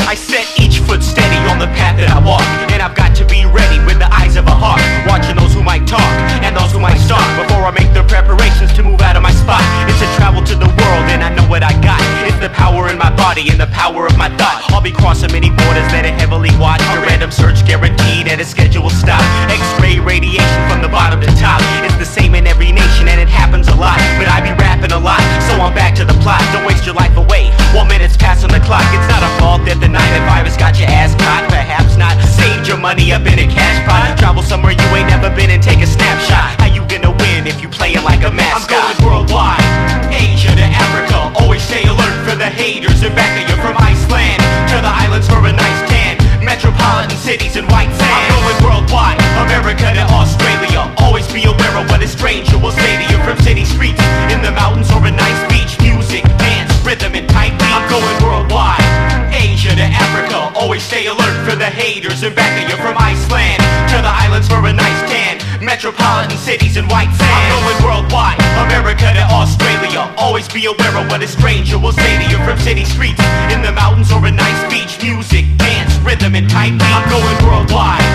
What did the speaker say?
I set each foot steady on the path that I walk, and I've got to be ready with the eyes of a hawk, watching those who might talk and those who might stalk before I make the preparations to move out of my spot. It's a travel to the world and I know what I got. It's the power in my body and the power of my thought. I'll be crossing many borders that are heavily watched. A random search guaranteed at a scheduled stop. X-ray radiation from the bottom to top. It's the same in every nation and it happens a lot, but I be rapping a lot, so I'm back to the plot. Don't waste your life away 1 minute's past on the clock. It's not a fault that the night virus got your ass caught. Perhaps not. Saved your money up in a cash pot. Travel somewhere you ain't never been and take a snapshot. How you gonna win if you playing like a mascot? I'm going worldwide, Asia to Africa. Always stay alert for the haters. And back to you from Iceland to the islands for a nice tan. Metropolitan cities and white sand. I'm going worldwide, America to Australia. Always be aware of what a stranger will say to you. From city streets, in the mountains or a nice beach. Music, dance, rhythm and tight beat. I'm going worldwide, Asia to Africa. Always stay alert for the haters. And back to you from Iceland to the islands for a nice tan. Metropolitan cities and white sand. I'm going worldwide, America to Australia. Always be aware of what a stranger will say to you. From city streets, in the mountains or a nice beach. Music, dance, rhythm and tight beat. I'm going worldwide,